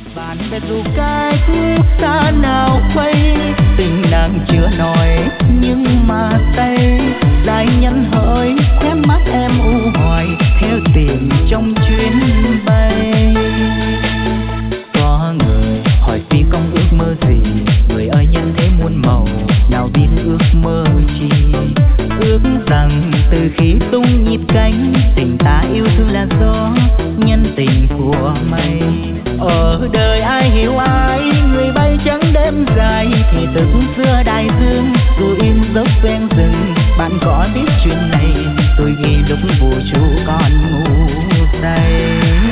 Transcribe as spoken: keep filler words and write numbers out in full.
Bạn bè dù cách xa nào quay, tình nàng chưa nói nhưng mà tay lại nhắn hỏi khóe mắt em u hoài theo tình trong chuyến bay. Có người hỏi phi công ước mơ gì, người ơi nhân thế muôn màu nào biết ước mơ chi. Ước rằng từ khi tung nhịp cánh, tình ta yêu thương là gió nhân tình của mây. Ở đời ai hiểu ai, người bay trắng đêm dài thì thức giữa đại dương, dù im giấc ven rừng. Bạn có biết chuyện này, tôi ghi lúc vũ trụ còn ngủ say.